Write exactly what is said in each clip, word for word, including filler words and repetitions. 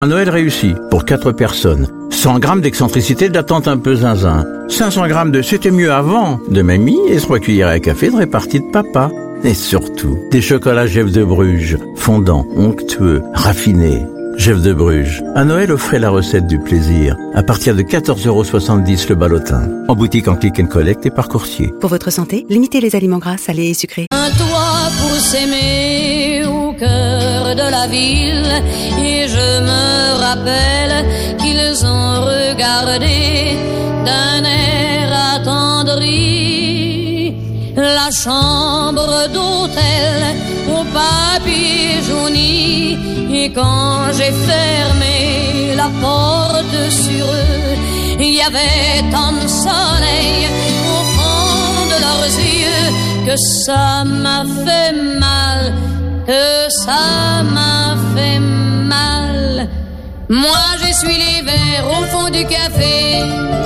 Un Noël réussi pour quatre personnes. cent grammes d'excentricité d'attente un peu zinzin. cinq cents grammes de c'était mieux avant de mamie et trois cuillères à café de répartie de papa. Et surtout, des chocolats Geff de Bruges, fondants, onctueux, raffinés. Geff de Bruges. À Noël, offrez la recette du plaisir. À partir de quatorze euros soixante-dix le ballotin. En boutique, en click and collect et par coursier. Pour votre santé, limitez les aliments gras, salés et sucrés. Un toit pour s'aimer au cœur de la ville. Et je me rappelle qu'ils ont regardé d'un air attendri la chambre d'hôtel au papier jauni. Et quand j'ai fermé la porte sur eux, il y avait tant de soleil au fond de leurs yeux que ça m'a fait mal, que ça m'a fait mal. Moi j'essuie les verres au fond du café.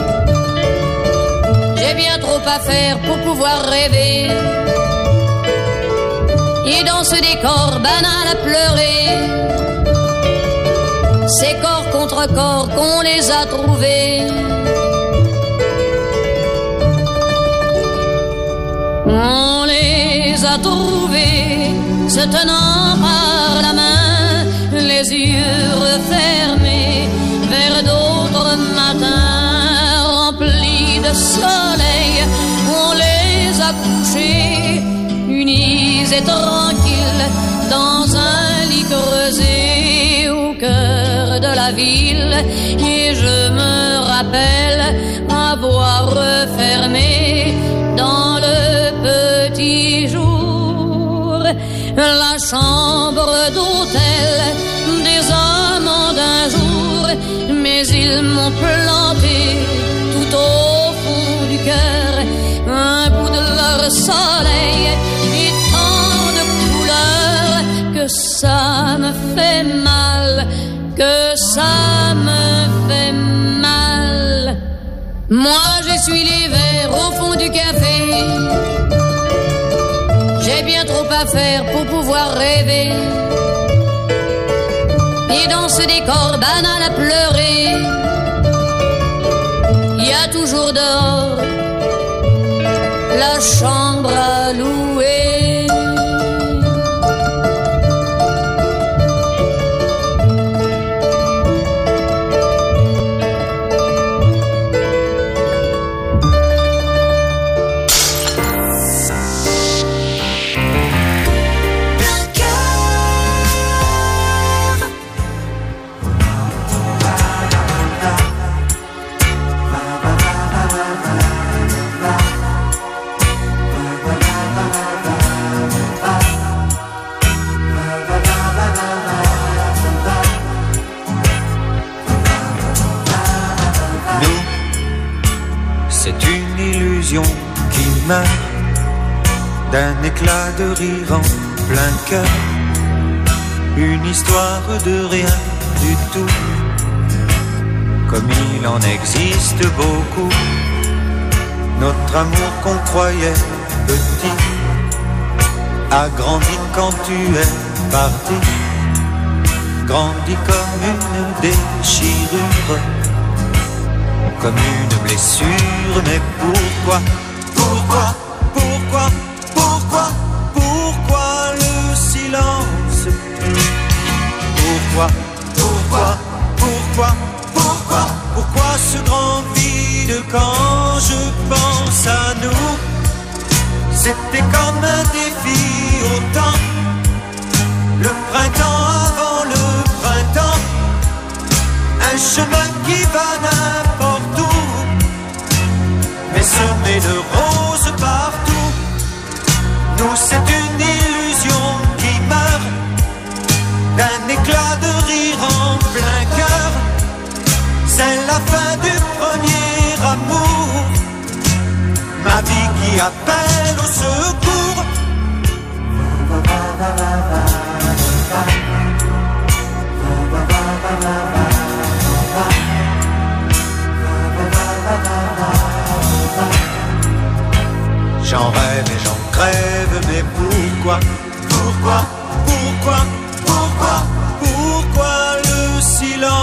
J'ai bien trop à faire pour pouvoir rêver. Et dans ce décor banal à pleurer, c'est corps contre corps qu'on les a trouvés. On les a trouvés se tenant par la main, les yeux refermés vers d'autres matins remplis de soleil. On les a couchés unis et tranquilles dans un lit creusé au cœur de la ville. Et je me rappelle avoir refermé dans le petit jour la chambre d'hôtel des amants d'un jour. Mais ils m'ont planté tout au fond du cœur un bout de leur soleil et tant de couleurs que ça me fait mal, que ça me fait mal. Moi j'essuie les verres au fond du café. J'ai bien trop à faire pour pouvoir rêver. Et dans ce décor banal à pleurer, il y a toujours dehors la chambre à louer. D'un éclat de rire en plein cœur, une histoire de rien du tout, comme il en existe beaucoup. Notre amour qu'on croyait petit a grandi quand tu es parti, grandi comme une déchirure, comme une blessure. Mais pourquoi, pourquoi, pourquoi, pourquoi, pourquoi le silence? Pourquoi, pourquoi, pourquoi, pourquoi, pourquoi ce grand vide quand je pense à nous? C'était comme un défi autant, le printemps avant le printemps, un chemin qui va n'importe où, mais semé de roses partout. Nous c'est une illusion qui meurt, d'un éclat de rire en plein cœur. C'est la fin du premier amour, ma vie qui appelle au secours. J'en rêve et j'en crève, mais pourquoi, pourquoi, pourquoi, pourquoi, pourquoi le silence?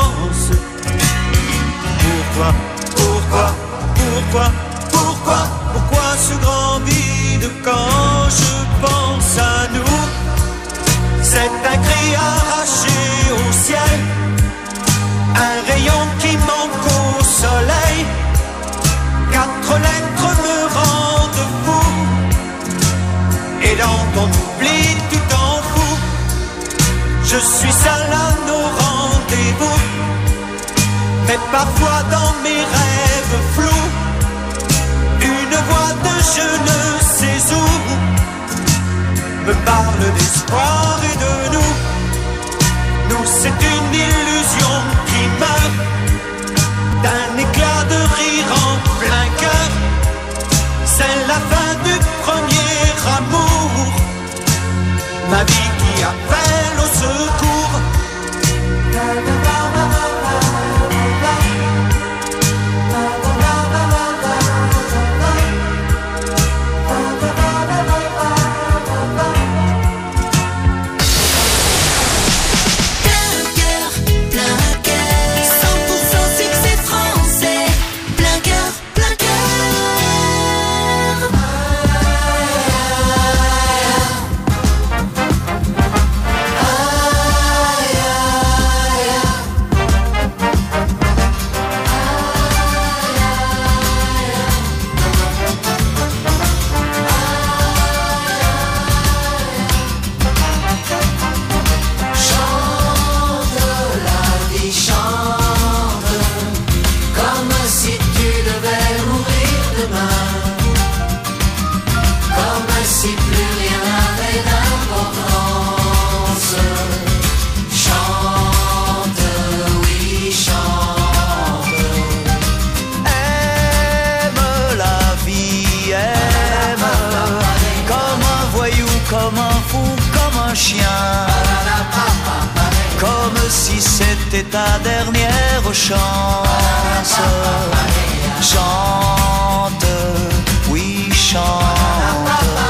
Mais parfois dans mes rêves flous, une voix de je ne sais où me parle d'espoir et de nous. Nous, c'est une illusion qui meurt d'un éclat de rire en plein cœur. C'est la fin du premier amour, ma vie qui appelle au secours. C'était ta dernière chance. Chante, oui chante.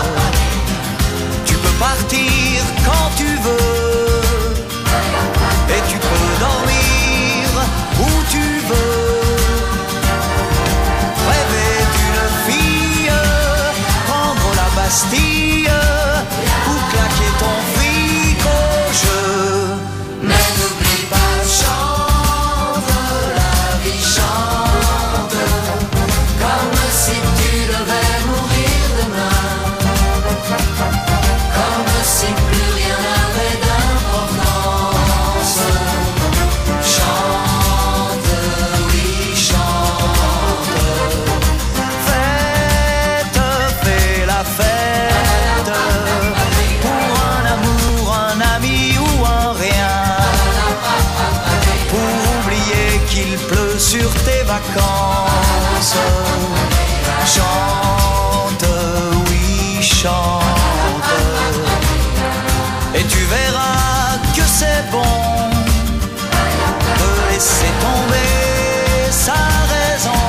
Tu peux partir quand tu veux, et tu peux dormir où tu veux. Rêver d'une fille, prendre la Bastille, ou claquer ton fric au jeu. Mais n'oublie pas, chante, la vie chante, comme si tu devais mourir demain, comme si plus rien n'avait d'importance. Chante, oui chante. Fête, fais la fête, pour un amour, un ami ou un rien, pour oublier qu'il pleut sur tes vacances. Chante, oui chante, et tu verras que c'est bon de laisser tomber sa raison.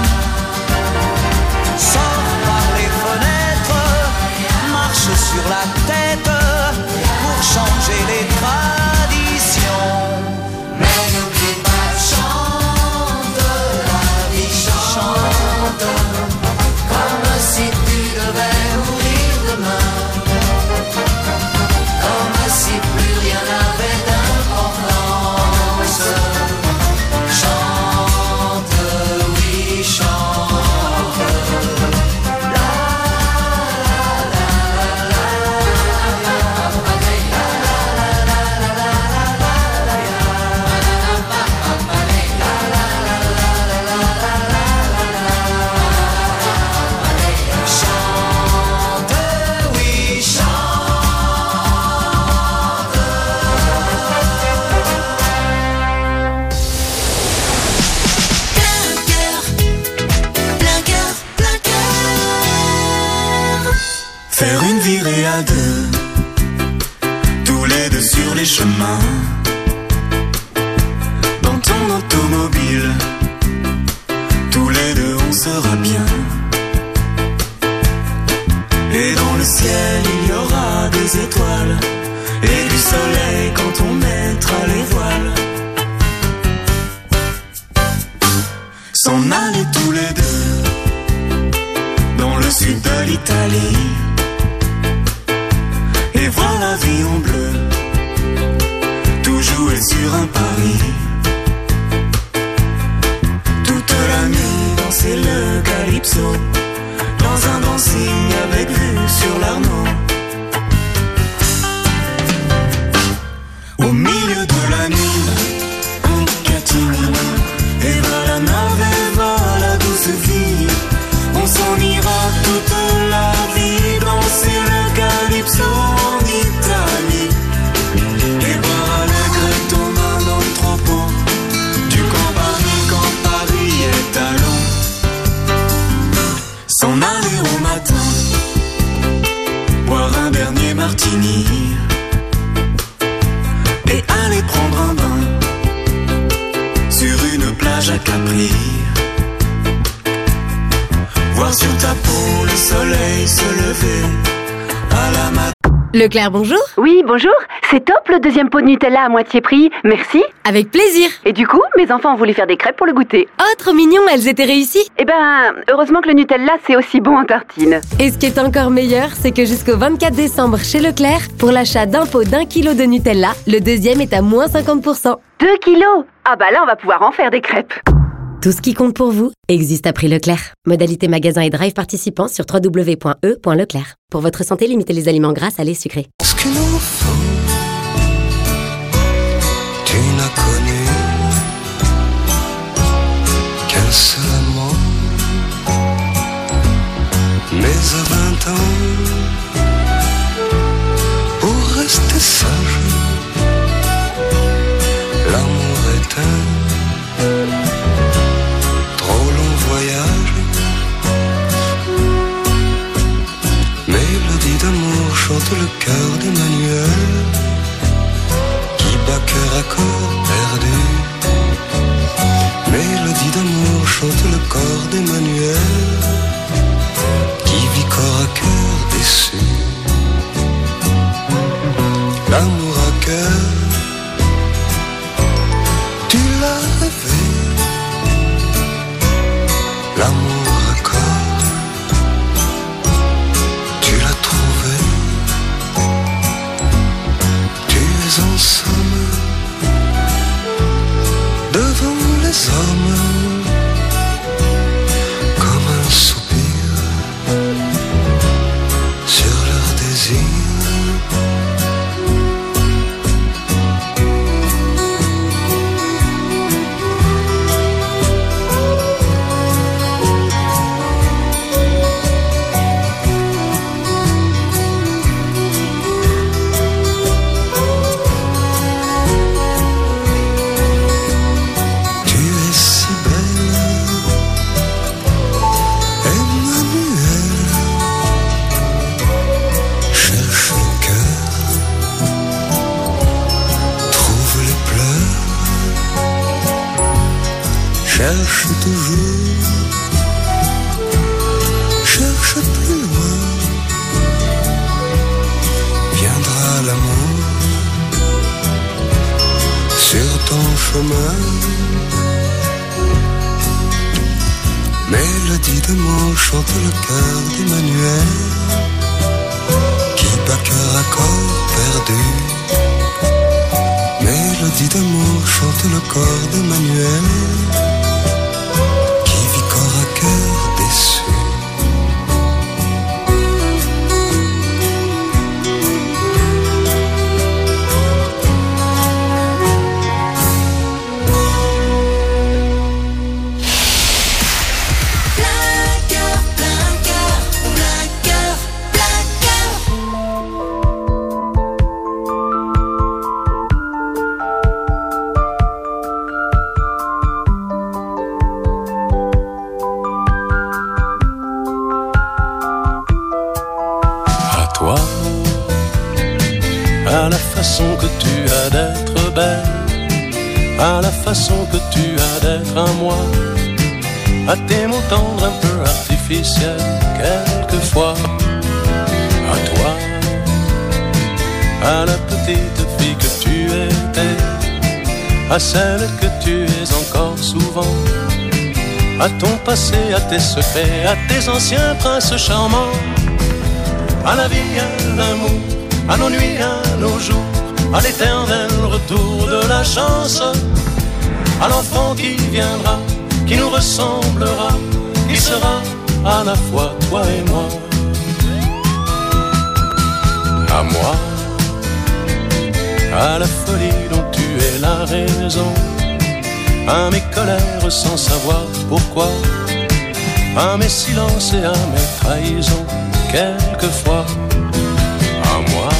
Sors par les fenêtres, marche sur la tête pour changer les traditions. Mais n'oublie pas, chante, la vie chante, comme si tu devais mourir demain, comme si plus rien n'avait d'importance. Chante, oui chante. La chante, oui chante. Plein cœur, plein cœur, plein cœur. Faire une virée à deux, tous les deux sur les chemins, dans ton automobile, tous les deux on sera bien. Et dans le ciel il y aura des étoiles et du soleil quand on mettra les voiles. S'en aller tous les deux dans le sud de l'Italie et voir la vie en bleu, tout jouer sur un pari. Toute la nuit danser le calypso, dans un dancing avec vue sur l'Arno. Au milieu de la nuit, un catimini plage à Capri. Voir sur ta peau le soleil se lever à la matin. Leclerc, bonjour. Oui, bonjour. C'est top le deuxième pot de Nutella à moitié prix. Merci. Avec plaisir. Et du coup, mes enfants ont voulu faire des crêpes pour le goûter. Oh, trop mignon, elles étaient réussies. Eh ben, heureusement que le Nutella, c'est aussi bon en tartine. Et ce qui est encore meilleur, c'est que jusqu'au vingt-quatre décembre chez Leclerc, pour l'achat d'un pot d'un kilo de Nutella, le deuxième est à moins cinquante pour cent. Deux kilos. Ah bah là, on va pouvoir en faire des crêpes. Tout ce qui compte pour vous existe à prix Leclerc. Modalité magasin et drive participants sur w w w point e point leclerc. Pour votre santé, limitez les aliments gras, salés, sucrés. Ce qu'un enfant, tu n'as connu qu'un seul amant. Mais à vingt ans, pour rester sage, l'amour est un trop long voyage. Mélodie d'amour chante le cœur d'Emmanuel, qui bat cœur à corps perdu. Mélodie d'amour chante le corps d'Emmanuel, qui vit corps à cœur déçu. L'amour à cœur, tu l'as rêvé. L'amour à corps, tu l'as trouvé. Tu es en somme devant les hommes, comme un soupir sur leur désir. Cherche toujours, cherche plus loin, viendra l'amour sur ton chemin. Mélodie d'amour chante le cœur d'Emmanuel, qui bat cœur à corps perdu. Mélodie d'amour chante le corps d'Emmanuel, cœur déçu. À la façon que tu as d'être belle, à la façon que tu as d'être à moi, à tes mots tendres un peu artificiels quelquefois, à toi, à la petite fille que tu étais, à celle que tu es encore souvent, à ton passé, à tes secrets, à tes anciens princes charmants, à la vie, à l'amour, à nos nuits, à nos jours, à l'éternel retour de la chance, à l'enfant qui viendra, qui nous ressemblera, qui sera à la fois toi et moi. À moi, à la folie dont tu es la raison, à mes colères sans savoir pourquoi, à mes silences et à mes trahisons, quelquefois. À moi,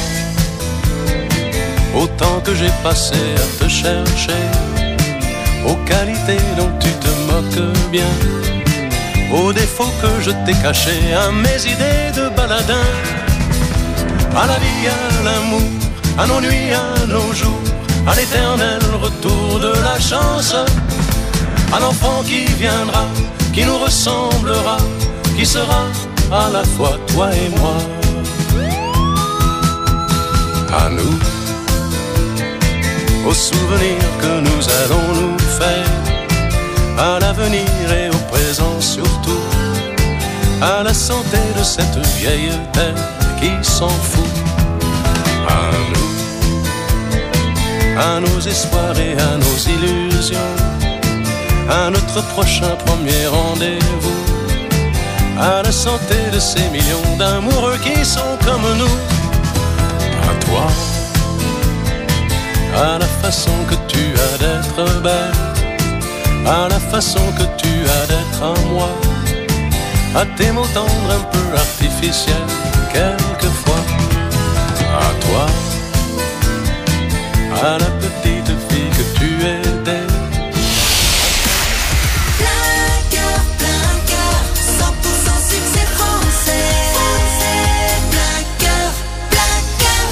au temps que j'ai passé à te chercher, aux qualités dont tu te moques bien, aux défauts que je t'ai cachés, à mes idées de baladin, à la vie, à l'amour, à nos nuits, à nos jours, à l'éternel retour de la chance, un enfant qui viendra, qui nous ressemblera, qui sera à la fois toi et moi. À nous, aux souvenirs que nous allons nous faire, à l'avenir et au présent surtout, à la santé de cette vieille terre qui s'en fout. À nous, à nos espoirs et à nos illusions, à notre prochain premier rendez-vous, à la santé de ces millions d'amoureux qui sont comme nous. À toi, à la façon que tu as d'être belle, à la façon que tu as d'être à moi, à tes mots tendres un peu artificiels quelquefois. À toi, à la petite fille que tu étais. Plein cœur, plein cœur, cent pour cent succès français. Plein cœur, plein cœur.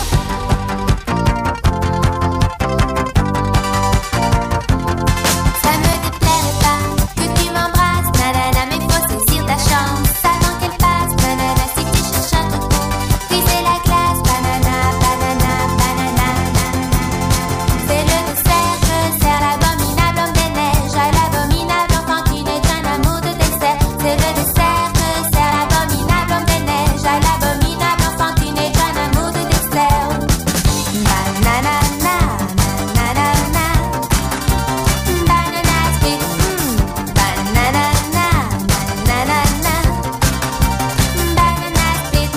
Ça me déplairait pas que tu m'embrasses, nanana, mais faut saisir ta chance avant qu'elle passe, nanana, si tu cherches un truc pour briser la glace, banana, banana, banana, c'est le dessert que sert l'abominable homme des neiges, à l'abominable enfant qui n'est qu'un amour de dessert, c'est le dessert que sert l'abominable homme des neiges, à l'abominable enfant qui n'est qu'un amour de dessert. Banana, banana, banana split, mm. Banana, banana, banana split.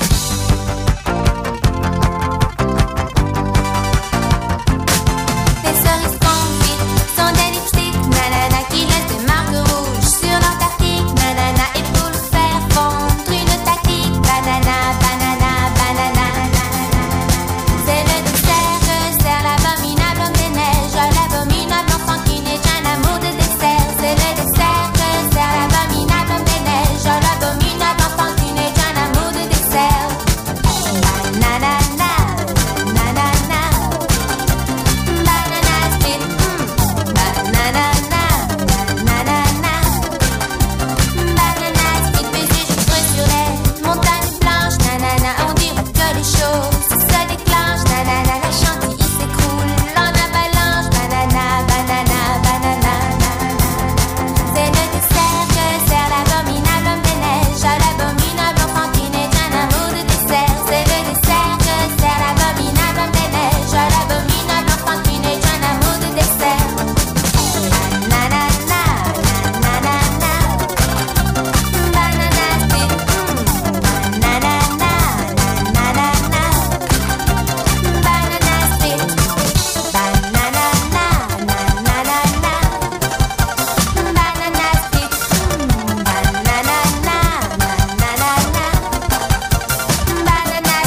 Les cerises confites sont des lipsticks, nanana, qui laissent des marques rouges sur l'Antarctique, nanana, et pour le faire fondre une tactique, banana, banana, banana, c'est le dessert que sert l'abominable homme des neiges, à l'abominable enfant qui n'est qu'un amour de dessert, c'est le dessert que sert l'abominable homme des neiges, à l'abominable enfant qui n'est qu'un amour de dessert. Banana, banana, banana split, mm. Banana, banana, banana split, baiser juste sur les montagnes blanches, nanana, on dirait que les choses se déclenchent, nanana, la chantilly s'écroule en avalanche, banana, banana, banana, c'est le dessert que sert l'abominable homme des neiges, à l'abominable enfant qui n'est qu'un amour de dessert, c'est le dessert que sert l'abominable homme des neiges, à l'abominable enfant qui n'est qu'un amour de dessert. Banana, banana, banana split, mm. Banana, banana, banana split, banana, banana, banana split, mm. Banana, banana,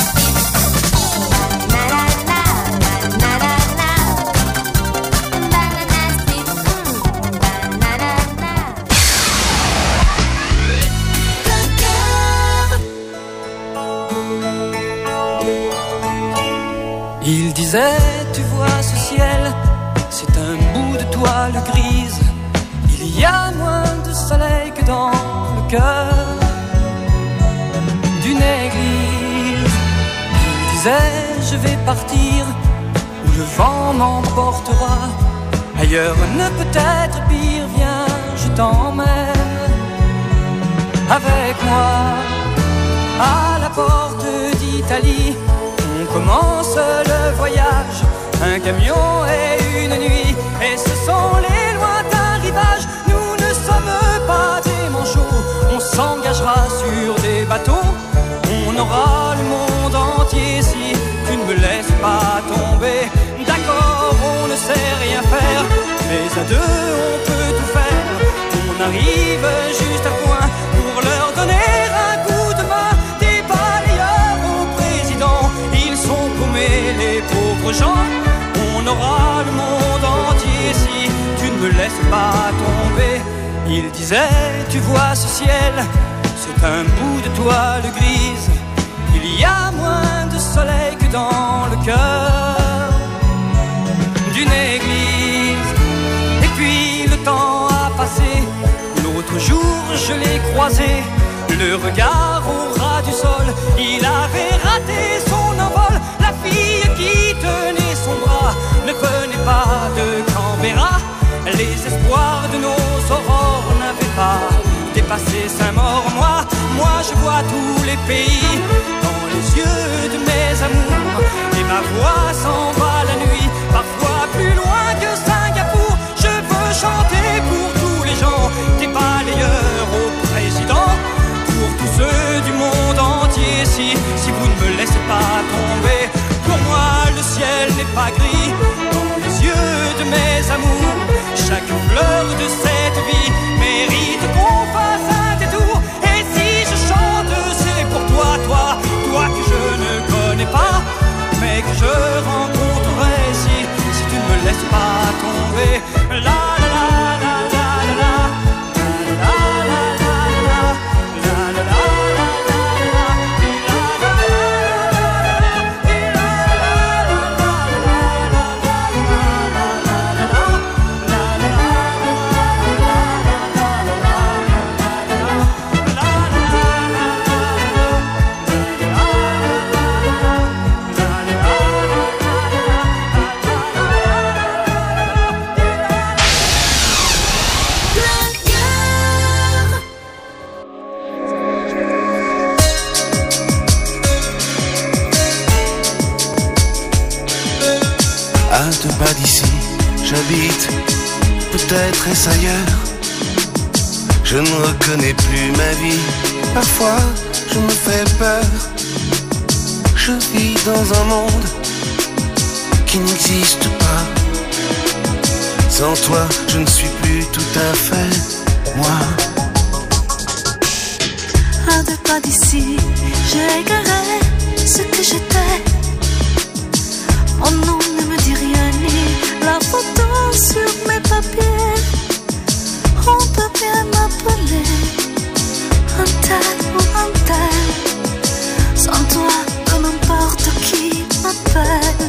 Il disait, tu vois ce ciel, c'est un bout de toile grise. Il y a moins de soleil que dans le cœur d'une église. Il disait, je vais partir où le vent m'emportera. Ailleurs ne peut être pire, viens, je t'emmène avec moi à la porte d'Italie. On commence le voyage, un camion et une nuit, et ce sont les lointains rivages. Nous ne sommes pas des manchots, on s'engagera sur des bateaux. On aura le monde entier si tu ne me laisses pas tomber. D'accord, on ne sait rien faire, mais à deux on peut tout faire. On arrive juste à point pour leur donner un coup de main. Des balayeurs au président, ils sont paumés les pauvres gens. On aura le monde entier si tu ne me laisses pas tomber. Il disait, tu vois ce ciel, c'est un bout de toile grise. Il y a moins de soleil que dans le cœur d'une église. Et puis le temps a L'autre jour je l'ai croisé, le regard au ras du sol. Il avait raté son envol. La fille qui tenait son bras ne venait pas de Canberra. Les espoirs de nos aurores n'avaient pas dépassé Saint-Maur. Moi, moi je vois tous les pays dans les yeux de mes amours. Et ma voix s'en va la nuit, parfois plus loin que Singapour. Je veux chanter pour tous les gens, des balayeurs au président, pour tous ceux du monde entier. Si, si vous ne me laissez pas tomber, pour moi le ciel n'est pas gris. Dans les yeux de mes amours, chaque fleur de cette vie mérite qu'on fasse un détour. Et si je chante, c'est pour toi, toi, toi que je ne connais pas, mais que je rencontrerai si, si tu ne me laisses pas tomber. La la la la la la la la la la la la la. À deux pas d'ici, j'habite, peut-être est-ce ailleurs. Je ne reconnais plus ma vie, parfois je me fais peur. Je vis dans un monde qui n'existe pas. Sans toi, je ne suis plus tout à fait moi. À deux pas d'ici, j'ai égaré ce que j'étais. Mon nom ne me dit rien, ni la photo sur mes papiers. On peut bien m'appeler un tel ou un tel. Sans toi, peu m'importe qui m'appelle.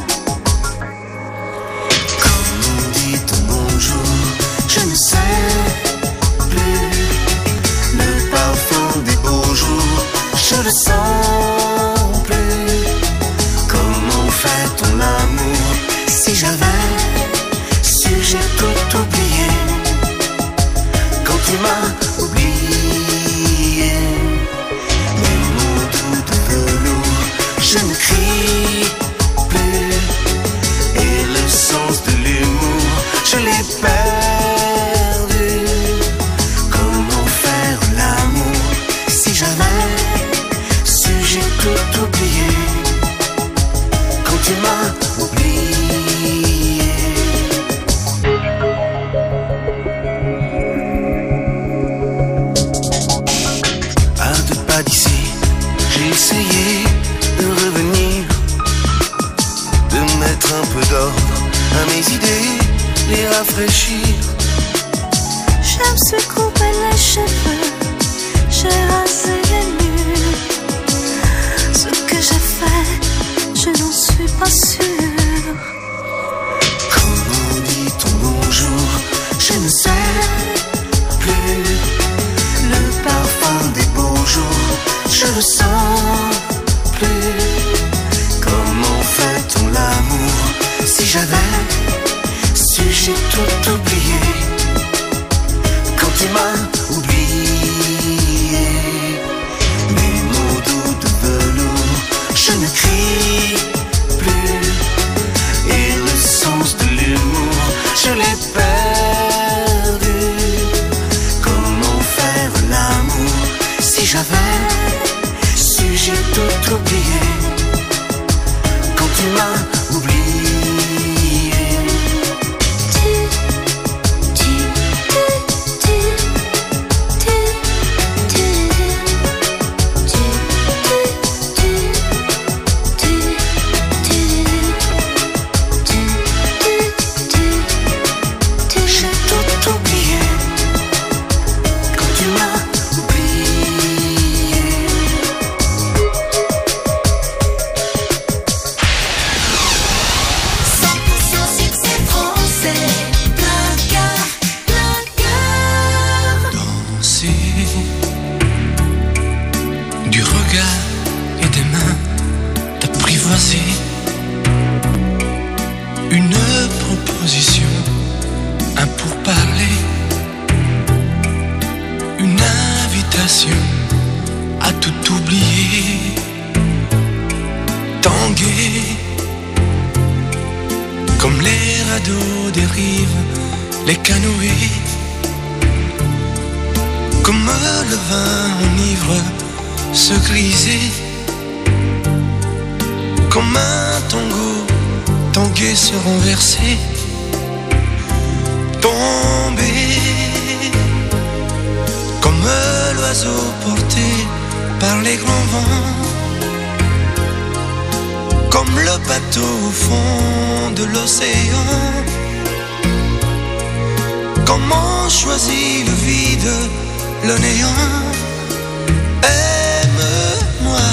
Comme on dit un bonjour, je ne sais plus. Le parfum des beaux jours, je le sens plus. Comment fait-on l'amour? Si j'avais su, j'ai tout oublié. Quand tu m'as oublié, mes mots doux de velours, je ne crie plus. Et le sens de l'humour, je l'ai perdu. Comment faire l'amour? Si j'avais su, j'ai tout oublié. Quand tu m'as oublié. À deux pas d'ici, j'ai essayé de revenir, de mettre un peu d'ordre à mes idées, les rafraîchir. Je me suis coupé les cheveux, j'ai rasé les murs. Ce que j'ai fait, je n'en suis pas sûre. Comment dit-on bonjour? Je ne sais plus. Le parfum des beaux jours, je le sens plus. Comment fait-on l'amour? Si j'avais su, j'ai tout oublié. Quand tu m'as oublié, mes mots doux de velours, je ne crie plus. Et le sens de l'humour, je l'ai perdu. Comment faire l'amour? Si j'avais su, j'ai tout oublié. Quand tu m'as oublié. Tu, tu, tu, tu, passion à tout oublier, tanguer comme les radeaux des rives, les canoës, comme le vin enivre se griser, comme un tango tanguer se renverser, tomber comme l'oiseau porté par les grands vents, comme le bateau au fond de l'océan. Comment choisit le vide, le néant? Aime-moi,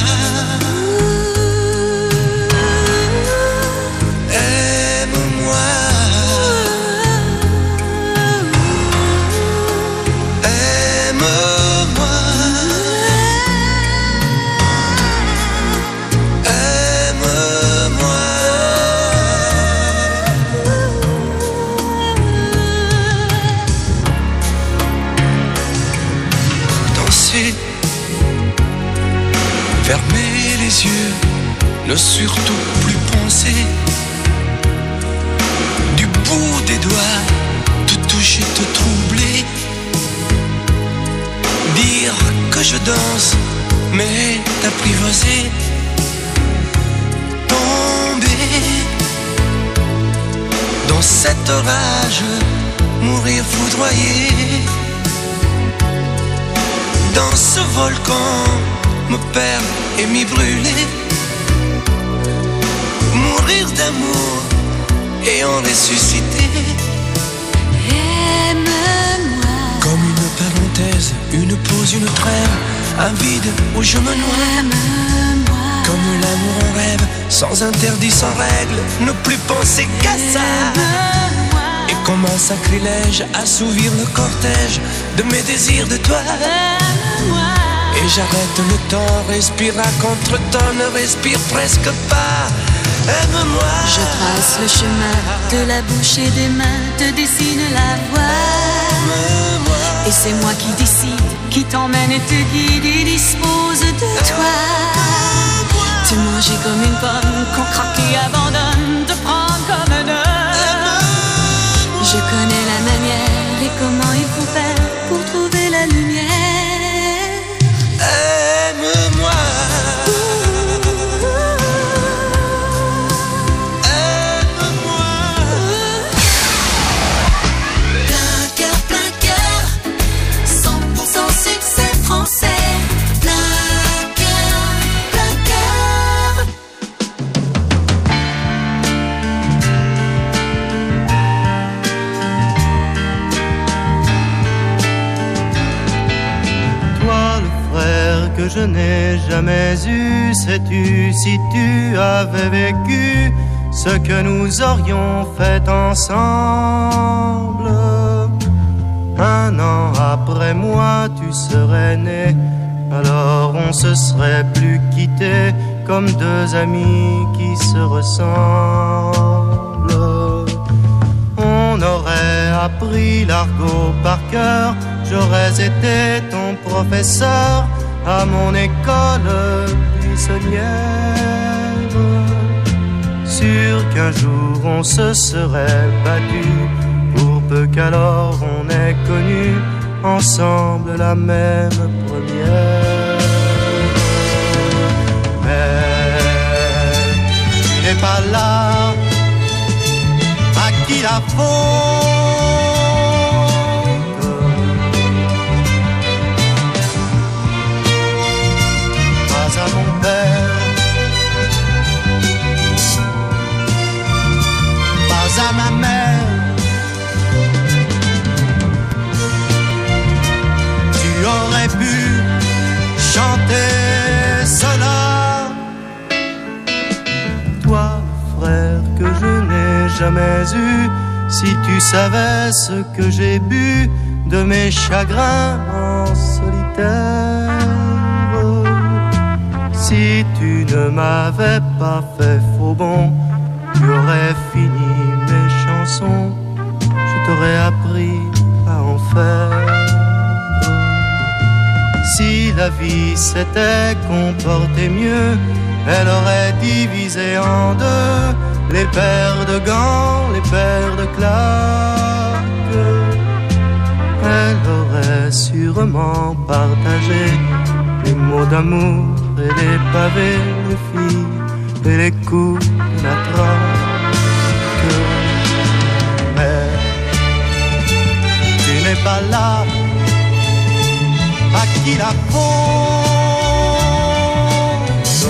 aime-moi, aime-moi, aime-moi. Danser, fermer les yeux, ne surtout plus penser, du bout des doigts, te toucher, te troubler, dire que je danse, mais t'apprivoiser, tomber dans cet orage, mourir foudroyé, dans ce volcan, me perdre et m'y brûler, mourir d'amour et en ressusciter. Aime-moi comme une parenthèse, une pause, une trêve, un vide où je me noie. Aime-moi comme l'amour en rêve, sans interdit, sans règle, ne plus penser qu'à ça. Et comme un sacrilège, assouvir le cortège de mes désirs de toi. Et j'arrête le temps, respire à contre-temps, ne respire presque pas. Aime-moi. Je trace le chemin de la bouche et des mains, te dessine la voie. Aime-moi. Et c'est moi qui décide, qui t'emmène et te guide et dispose de toi. Te manger comme une pomme, qu'on craque et abandonne, te prendre comme un homme. Je connais la manière et comment il faut faire pour trouver la lumière. Aime-moi. Que je n'ai jamais eu, sais-tu si tu avais vécu ce que nous aurions fait ensemble? Un an après moi, tu serais né, alors on se serait plus quittés comme deux amis qui se ressemblent. On aurait appris l'argot par cœur, j'aurais été ton professeur à mon école buissonnière. Sûr qu'un jour on se serait battu, pour peu qu'alors on ait connu ensemble la même première. Mais tu n'es pas là, à qui la faute? À mon père, pas à ma mère. Tu aurais pu chanter cela. Toi, frère, que je n'ai jamais eu, si tu savais ce que j'ai bu de mes chagrins en solitaire. Si tu ne m'avais pas fait faux bon, tu aurais fini mes chansons, je t'aurais appris à en faire. Si vie s'était comportée mieux, elle aurait divisé en deux les paires de gants, les paires de claques. Elle aurait sûrement partagé les mots d'amour et les pavés, les filles et les coups de la traque. Mais tu n'es pas là, à qui la faute?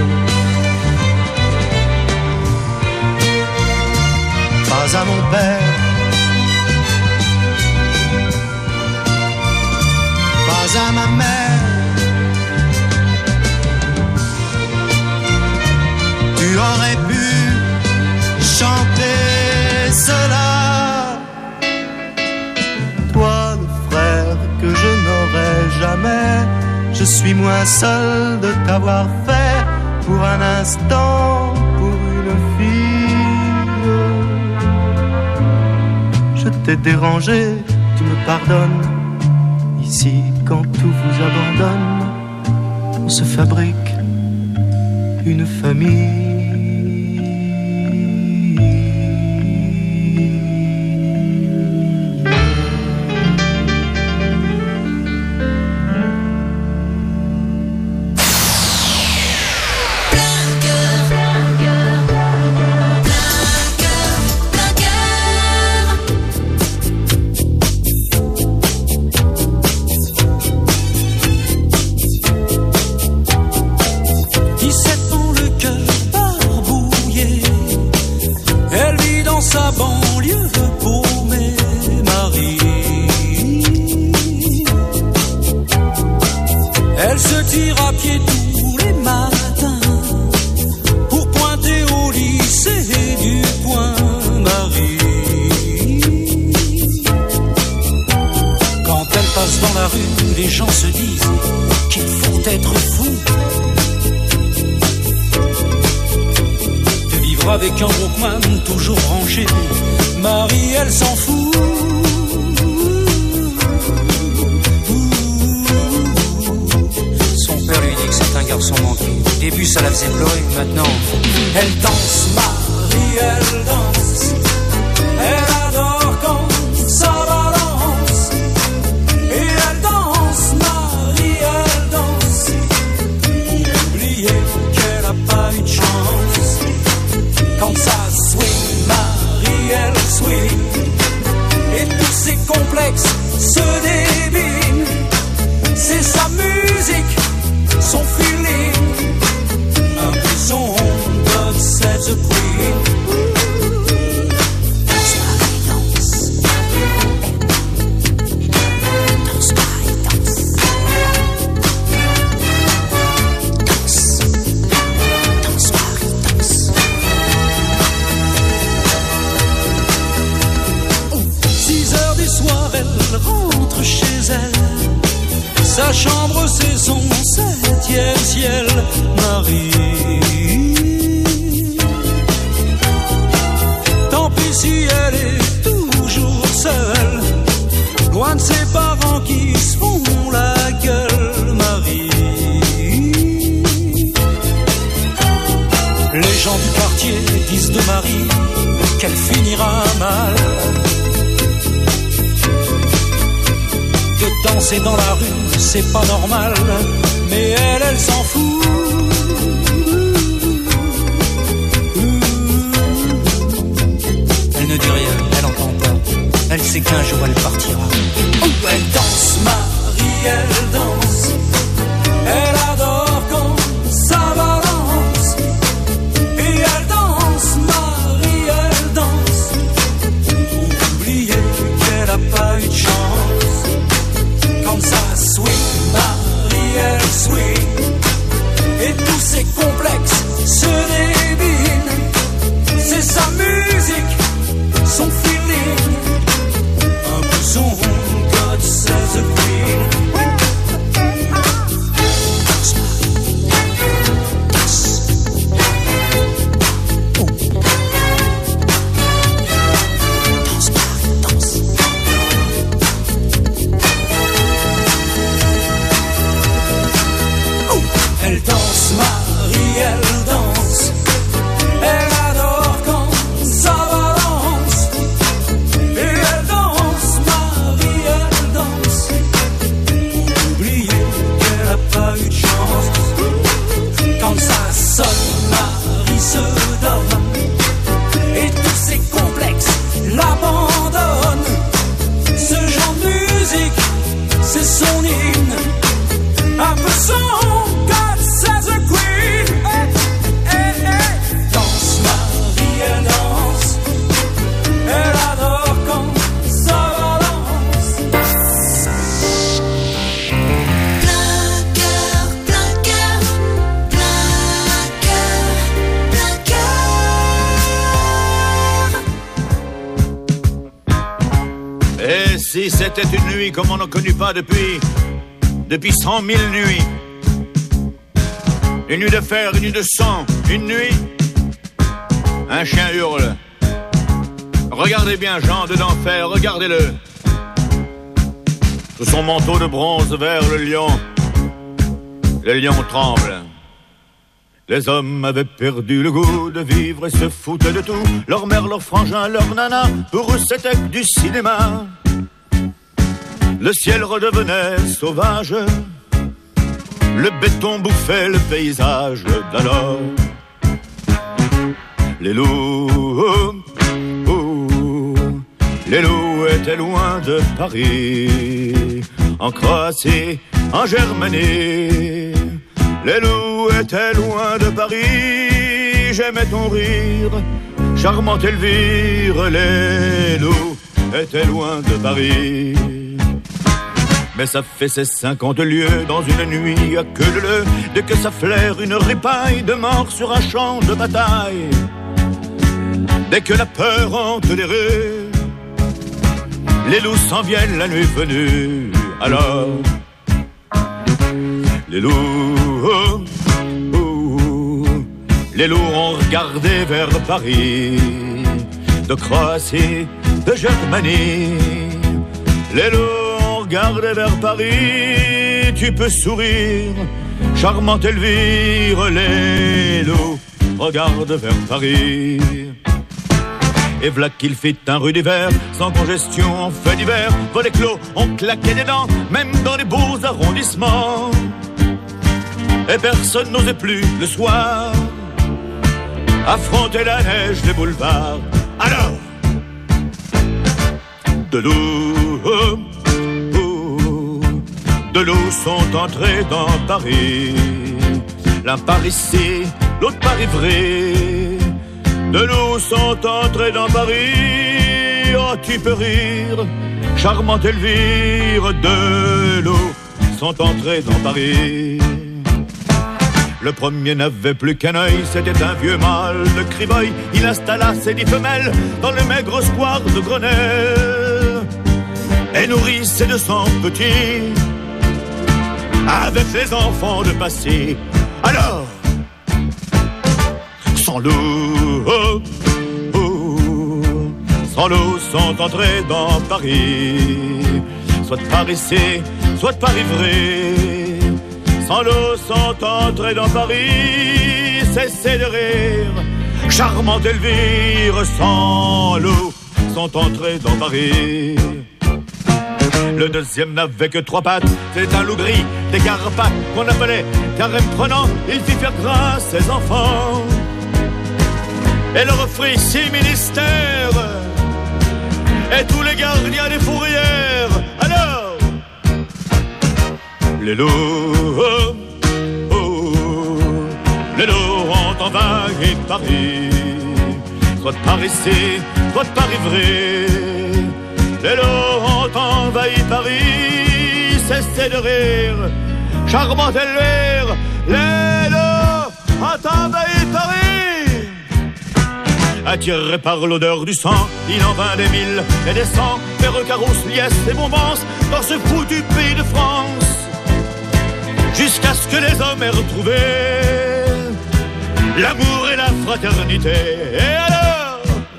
Pas à mon père, pas à ma mère. Tu aurais pu chanter cela. Toi, le frère que je n'aurai jamais, je suis moins seul de t'avoir fait pour un instant, pour une fille. Je t'ai dérangé, tu me pardonnes. Ici, quand tout vous abandonne, on se fabrique une famille. Avec un Walkman toujours branché, Marie elle s'en fout. Son père lui dit que c'est un garçon manqué. Au début ça la faisait pleurer, maintenant elle danse, Marie elle danse. Elle adore quand ça balance. Et elle danse, Marie elle danse. Oubliez qu'elle a pas eu de chance. Quand ça swing, Marie elle swing. Et tous ses complexes se débinent. C'est sa musique, son feeling. Un peu son God save the Queen. Danse Marie danse. Danse Marie danse. Danse. Danse Marie danse. Soir, elle rentre chez elle. Sa chambre, c'est son septième ciel. Marie. Tant pis si elle est toujours seule, loin de ses parents qui se font la gueule. Marie. Les gens du quartier disent de Marie qu'elle finira mal. De danser dans la rue, c'est pas normal, mais elle, elle s'en fout. Elle ne dit rien, elle entend pas. Elle sait qu'un jour elle partira. Oh, elle danse, Marie, elle danse. Elle adore quand ça balance. Et elle danse, Marie, elle danse. Oubliez qu'elle a pas eu de chance. Comme ça swing, Marie elle swing. Et tous ses complexes se débinent. C'est sa musique, son feeling. Un peu son God save the Queen. son hymne, un peu son God save the Queen. Hey, hey, hey. Danse Marie, elle danse, elle adore quand ça balance. Plein cœur, plein cœur, plein cœur, plein cœur. Et si c'était une nuit comme on n'en connut pas depuis, depuis cent mille nuits. Une nuit de fer, une nuit de sang, une nuit. Un chien hurle. Regardez bien Jean de l'enfer, regardez-le. Sous son manteau de bronze vers le lion, le lion tremble. Les hommes avaient perdu le goût de vivre et se foutaient de tout. Leur mère, leur frangin, leur nana, pour eux c'était que du cinéma. Le ciel redevenait sauvage, le béton bouffait le paysage d'alors. Les loups, oh, oh, les loups étaient loin de Paris, en Croatie, en Germanie. Les loups étaient loin de Paris, j'aimais ton rire, charmante Elvire. Les loups étaient loin de Paris. Mais ça fait ses cinquante lieues dans une nuit à queue leu, dès que ça flaire une ripaille de mort sur un champ de bataille. Dès que la peur hante les rues, les loups s'en viennent la nuit venue. Alors, les loups, oh, oh, les loups ont regardé vers Paris, de Croatie, de Germanie. Les loups ont regardé vers Paris, tu peux sourire, charmante Elvire. Les loups regardent vers Paris. Et v'là qu'il fit un rude hiver, sans congestion en fait d'hiver. Volets clos, on claquait des dents, même dans les beaux arrondissements. Et personne n'osait plus le soir affronter la neige des boulevards. Alors, de loups, oh, oh, de loups sont entrés dans Paris. L'un par ici, l'autre par Ivry. De loups sont entrés dans Paris. Oh, tu peux rire, charmante Elvire. De loups sont entrés dans Paris. Le premier n'avait plus qu'un œil, c'était un vieux mâle de Crivoy. Il installa ses dix femelles dans le maigre square de Grenelle et nourrit ses deux cents petits avec les enfants de Passy. Alors, sans loup, oh, oh, sans loup sont entrés dans Paris, soit par ici, soit par Ivry. Sans l'eau sont entrés dans Paris, cessez de rire, charmante Elvire. Sans l'eau sont entrés dans Paris. Le deuxième n'avait que trois pattes, c'est un loup gris des Carpates qu'on appelait carême prenant. Il fit faire grâce ses enfants et leur offrit six ministères et tous les gardiens des fourrières. Alors, les loups, oh, oh, les loups ont envahi Paris, soit par ici, soit par Ivry. Les loups ont envahi Paris, cessez de rire, charmante Elvire. Les loups ont envahi Paris. Attiré par l'odeur du sang, il en vint des mille et des cents, vers Carrousse, Liesse et Bombance, dans ce foutu pays de France. Jusqu'à ce que les hommes aient retrouvé l'amour et la fraternité. Et alors,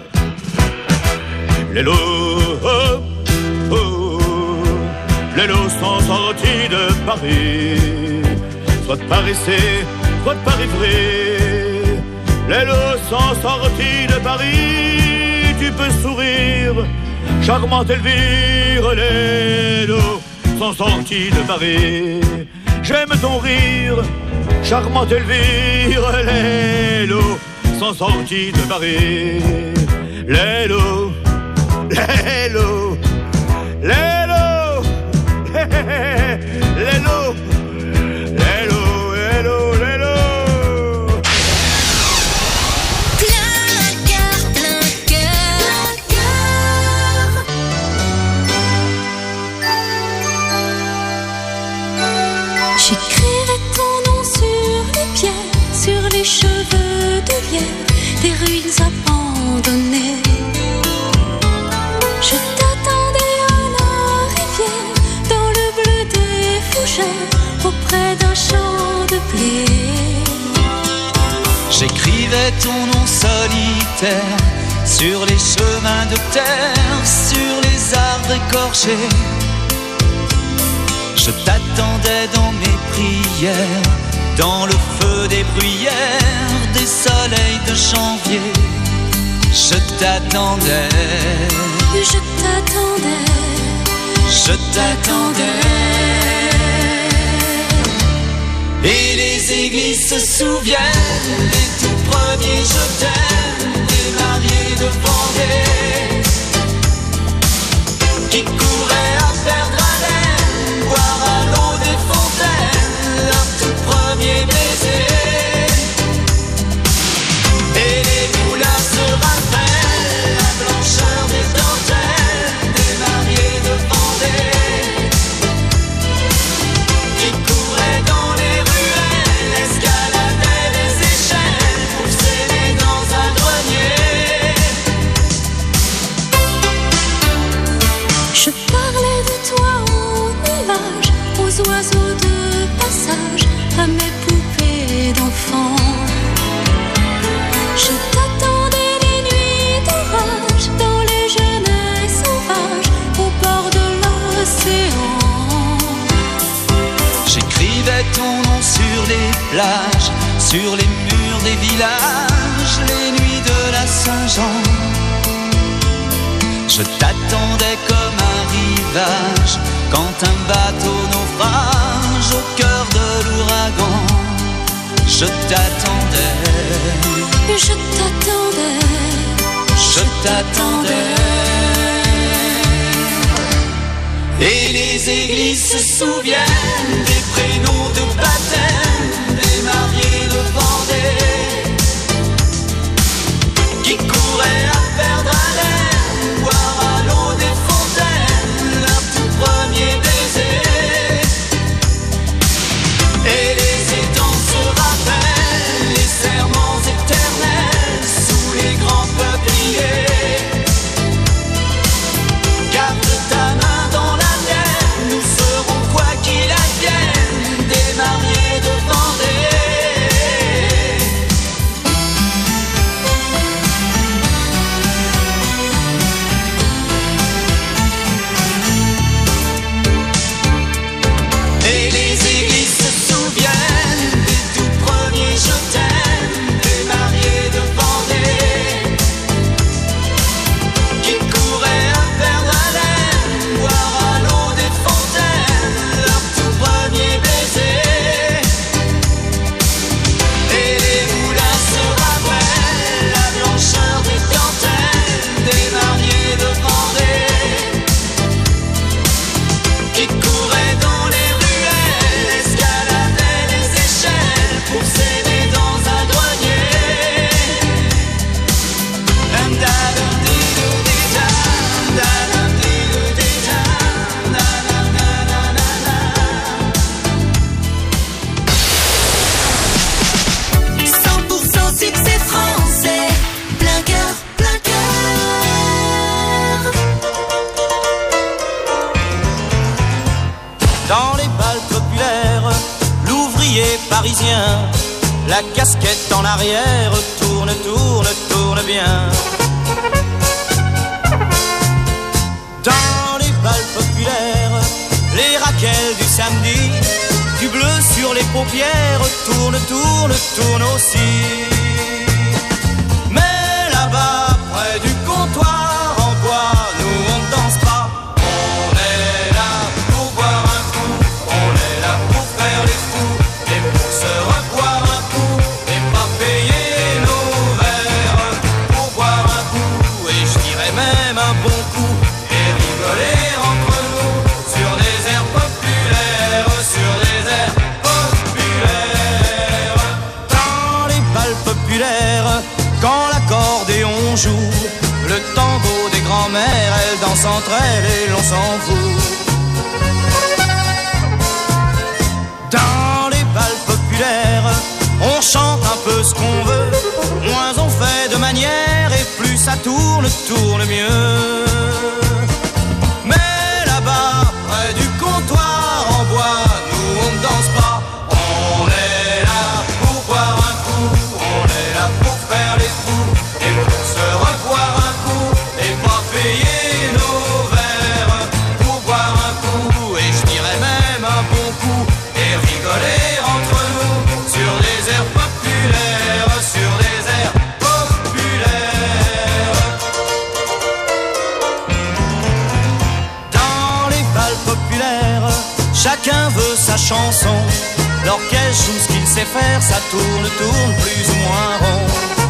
les loups, oh, oh, les loups sont sortis de Paris, soit par ici, soit par Ivry. Les loups sont sortis de Paris, tu peux sourire, charmante Elvire. Les loups sont sortis de Paris. J'aime ton rire, charmante Elvire. Les loups sont sortis de Paris. Les loups, les loups, les loups, les, abandonné. Je t'attendais à la rivière, dans le bleu des fougères, auprès d'un champ de blé. J'écrivais ton nom solitaire sur les chemins de terre, sur les arbres écorchés. Je t'attendais dans mes prières, dans le feu des bruyères, des soleils de janvier. Je t'attendais, je t'attendais, je t'attendais. Et les églises se souviennent des tout premiers je t'aime, des mariés de Vendée qui couraient à perdre haleine, boire à l'eau des fontaines leur tout premier baiser. Et les moulins se rappellent la blancheur des dentelles des mariés de Vendée qui couraient dans les ruelles, escaladaient les échelles pour s'aimer dans un grenier. Je parlais de toi aux nuages, aux oiseaux de passage, à mes poupées d'enfants. Je t'attendais les nuits d'orage, dans les jeunesses sauvages, au bord de l'océan. J'écrivais ton nom sur les plages, sur les murs des villages, les nuits de la Saint-Jean. Je t'attendais comme un rivage, quand un bateau naufrage au cœur de l'ouragan. Je t'attendais, je t'attendais, je t'attendais. Et les églises se souviennent des prénoms de baptême des mariés de Vendée qui couraient à perdre haleine, boire à l'eau des fontaines leur tout premier baiser. Et les étangs se rappellent les serments éternels sous les grands peupliers. Garde ta main dans la mienne, nous serons quoi qu'il advienne des mariés de Vendée. Et les églises se souviennent des tout premiers je t'aime, des mariés de Vendée qui couraient à perdre haleine, boire à l'eau des fontaines leur tout premier baiser. Et les moulins se rappellent la blancheur des dentelles des mariés de Vendée qui couraient dans les ruelles, escaladaient les échelles pour s'aimer dans un grenier. Dam, dadam, didou, didam, dadam, didou, didam, dadam, dadam, cent pour cent succès français, plein cœur, plein cœur. Dans les balles populaires, l'ouvrier parisien, la casquette en arrière, tourne, tourne, tourne bien. Dans les balles populaires, les raquettes du samedi, du bleu sur les paupières, tourne, tourne, tourne aussi. Mais là-bas, près du comptoir en bois, nous on ne danse pas. On est là pour boire un coup, on est là pour faire les fous, et pour se reboire un coup, et pas payer nos verres. Pour boire un coup, et je dirais même un bon coup, et rigoler entre nous, sur des airs populaires, sur des airs populaires. Dans les balles populaires, quand l'accordéon joue, le tango des grands-mères, elles dansent entre elles et l'on s'en fout. Dans les balles populaires, on chante un peu ce qu'on veut, moins on fait de manière tourne mieux. Mais là-bas, près du comptoir en bois, nous on ne danse pas. On est là pour boire un coup, on est là pour faire les fous, et pour se revoir un coup, et pas payer nos verres, pour boire un coup, et je dirais même un bon coup, et rigoler entre nous, sur des airs populaires, sur des airs populaires. Dans les bals populaires, chacun veut sa chanson. L'orchestre joue ce qu'il sait faire, ça tourne, tourne plus ou moins rond.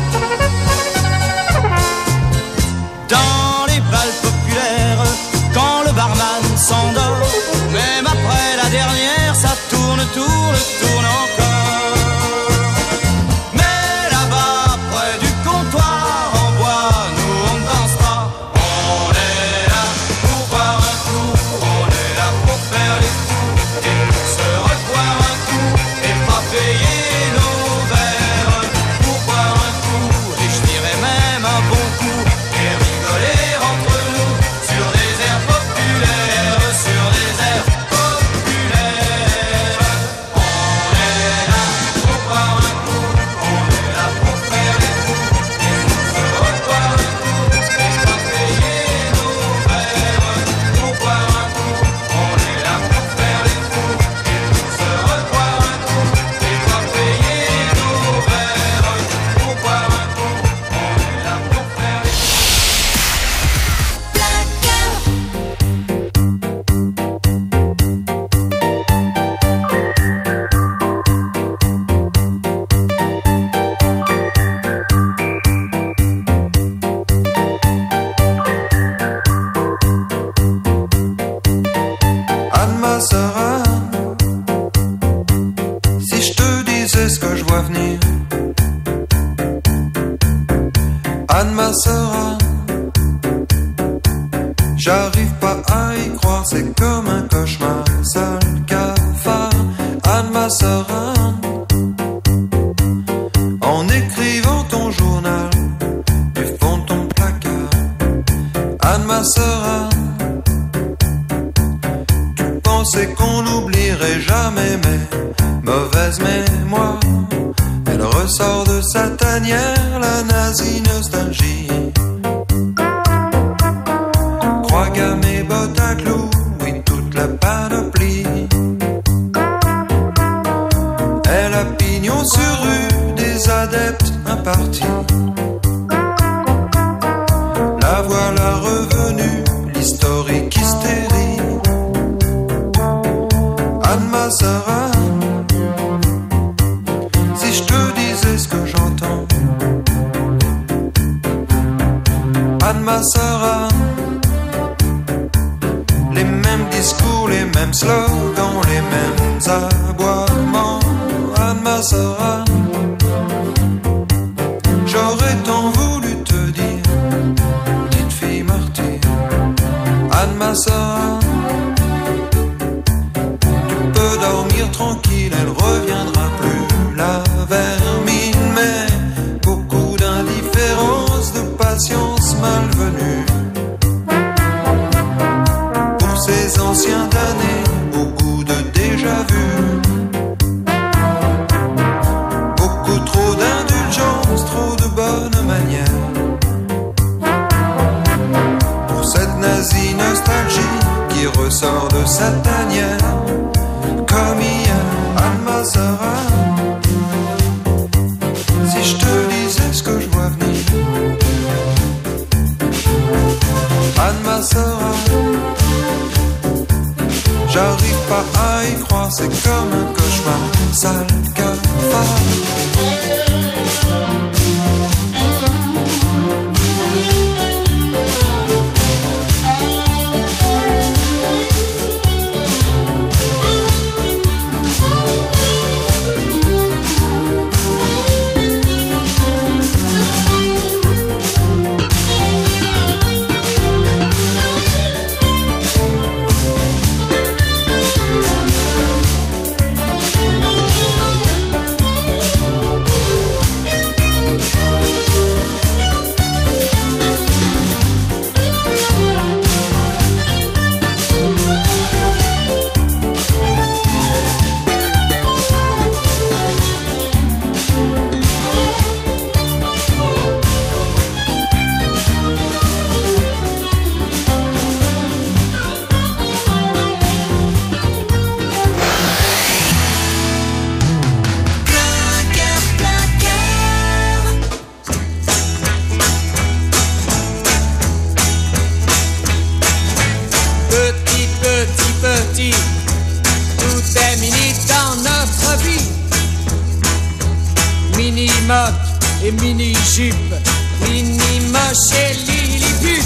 Dans les bals populaires, quand le barman s'endort, même après la dernière, ça tourne, tourne, tourne encore. Mais là-bas, près du comptoir en bois, nous on ne danse pas. On est là pour boire un coup, on est là pour faire les fous, et pour se revoir un coup, et pas payer nos verres, pour boire un coup, et je dirais même un bon coup, et rigoler entre nous, sur des airs populaires, sur des airs populaires. On est là pour boire un coup, on est là pour faire les fous, et pour se revoir un coup, et pas payer nos verres, pour boire un coup, on est là pour faire les fous, et pour se revoir un coup, et pas payer nos verres, pour boire un coup, on est là pour faire les fous. Anne, ma sœur Anne, si je te disais ce que je vois venir. Anne, ma sœur Anne, j'arrive pas à y croire, c'est comme un cauchemar, seul cafard. Anne, ma sœur Anne, en écrivant ton journal du fond de ton placard. Anne, ma sœur Anne, pensais qu'on n'oublierait jamais mes mauvaises mémoires. Elle ressort de sa tanière, la nazie nostalgie. Croix gammée, bottes à clous, oui, toute la panoplie. Elle a pignon sur rue, des adeptes impartis. La voilà revenue, l'historique hystérie. Anne, ma sœur Anne, si je te disais ce que j'entends. Anne, ma sœur Anne, les mêmes discours, les mêmes slogans, les mêmes aboiements. Anne, ma sœur Anne, j'aurais tant voulu te dire, petite fille martyre. Anne, ma sœur Anne, dormir tranquille, elle reviendra plus la vermine, mais beaucoup d'indifférence, de patience malvenue. Pour ces anciens damnés, au goût de déjà-vu, beaucoup trop d'indulgence, trop de bonnes manières. Pour cette nazie nostalgie qui ressort de sa tanière. Comme hier, Anne, ma sœur Anne, si je te disais ce que je vois venir. Anne, ma sœur Anne, j'arrive pas à y croire, c'est comme un cauchemar, sale cafard. petit, tout est mini dans notre vie. Mini moque et mini jupe, mini moche et lilliput.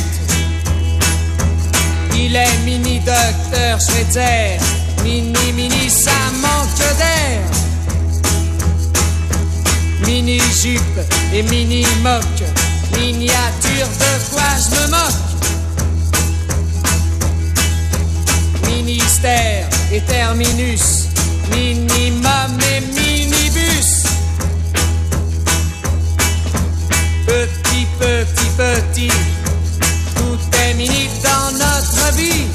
Il est mini docteur Schweitzer, mini mini ça manque d'air. Mini jupe et mini moque, miniature de quoi je me moque. Ministère et terminus, minimum et minibus. Petit, petit, petit, tout est mini dans notre vie.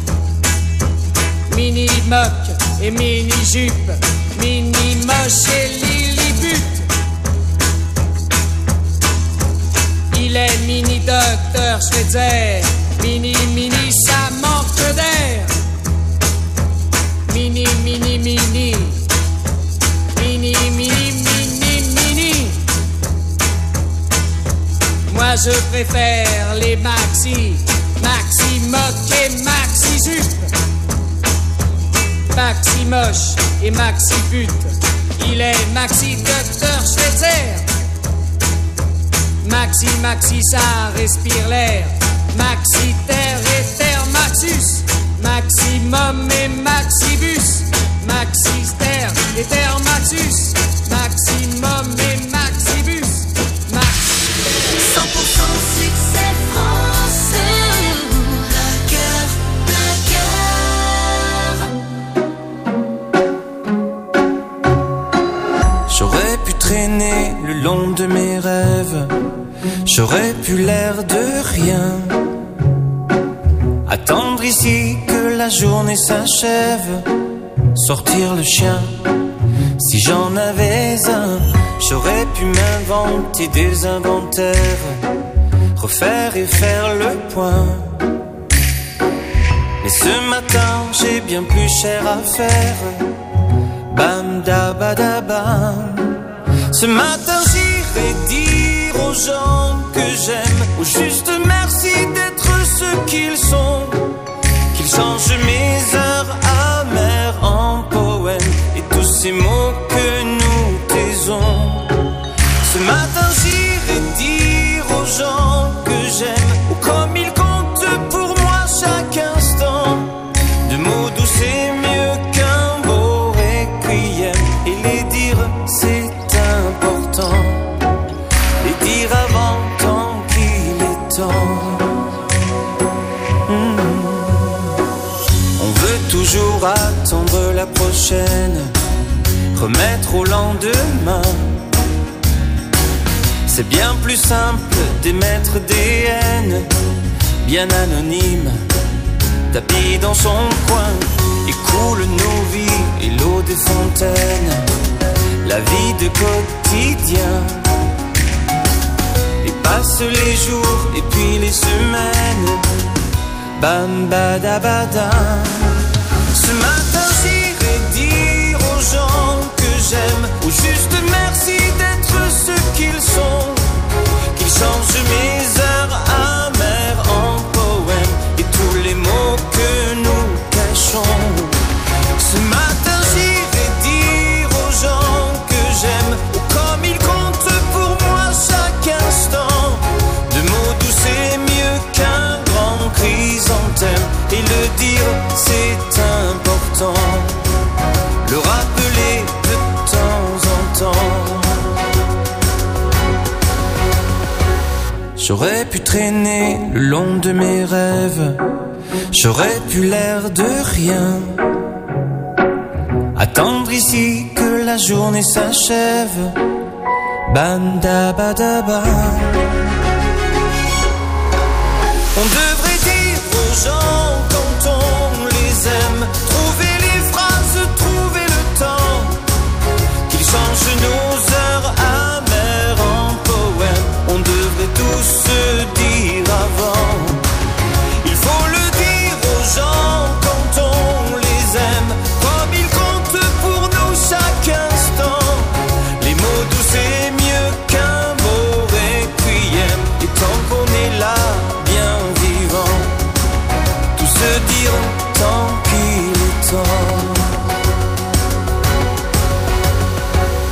Mini moque et mini jupe, mini moche et lilliput. Il est mini docteur Schweitzer, mini mini ça manque d'air. Mini mini mini, mini mini mini mini. Moi je préfère les maxi, maxi moque et maxi jupe. Maxi moche et maxi pute, il est maxi docteur Schweitzer. Maxi maxi ça respire l'air, maxi terre et terre maxus. Maximum et maxibus, maxister et terre maxus. Maximum et maxibus, max. cent pour cent succès français. Plein cœur, plein cœur. J'aurais pu traîner le long de mes rêves, j'aurais pu l'air de rien. Attendre ici que la journée s'achève, sortir le chien. Si j'en avais un, j'aurais pu m'inventer des inventaires, refaire et faire le point. Mais ce matin, j'ai bien plus cher à faire. Bam da ba da bam. Ce matin, j'irai dire aux gens que j'aime, au juste merci d'être ce qu'ils sont, qu'ils changent mes heures amères en poèmes et tous ces mots que nous taisons. Ce matin j'irai dire aux gens que j'aime, ou comme ils comptent pour moi chaque instant, de mots doux c'est mieux qu'un beau requiem, et les dire c'est important, les dire avant tant qu'il est temps. Toujours attendre la prochaine, remettre au lendemain. C'est bien plus simple d'émettre des haines, bien anonymes, tapis dans son coin. Et coule nos vies et l'eau des fontaines, la vie de quotidien. Et passent les jours et puis les semaines, bam badabada. Ce matin j'irai dire aux gens que j'aime, ou juste merci d'être ce qu'ils sont, qu'ils changent mes heures amères en poèmes et tous les mots que nous cachons. Ce matin j'irai dire aux gens que j'aime, ou comme ils comptent pour moi chaque instant, de mots doux c'est mieux qu'un grand chrysanthème, et le dire c'est important, le rappeler de temps en temps. J'aurais pu traîner le long de mes rêves, j'aurais pu l'air de rien, attendre ici que la journée s'achève, bam da ba da ba. On devrait dire aux gens quand on les aime, trouver les phrases, trouver le temps, qu'ils changent nos heures amères en poèmes. On devrait tous se dire